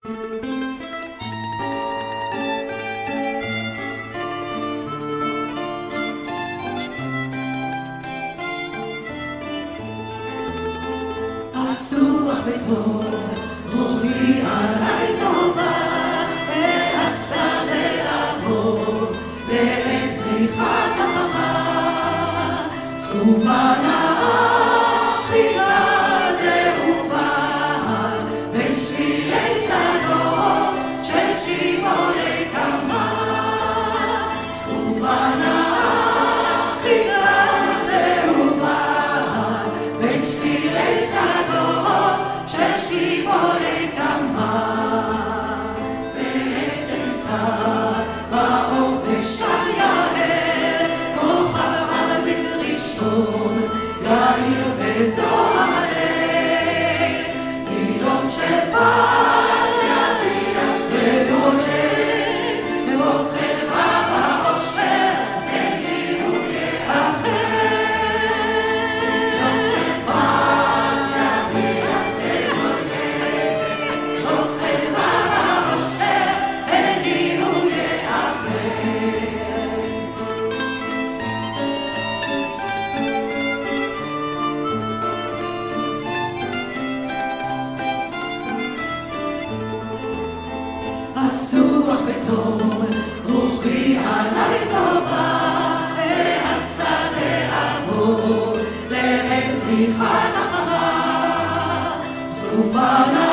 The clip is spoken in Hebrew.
אסור בטוב, רוחי עלי טובה, ועשה לעבור, ואת זריחת החמה, צרופה נאה, חיבה זרובה, בין שבילי צדות של שיבולי קמה, צרופה נאה, חיבה זרובה, בין שבילי צדות של שיבולי קמה, ואת עשה בעובש על יעל, כוכב ערבית ראשון, יאיר בזוהר, גילון שבא ירינס ודולק, ואוכל בה באושר, אין לי הוא יאחר. אסור בטוב, רוחי עלי טובה, ועשה לעבור, ואת זריחת החמה, צרופה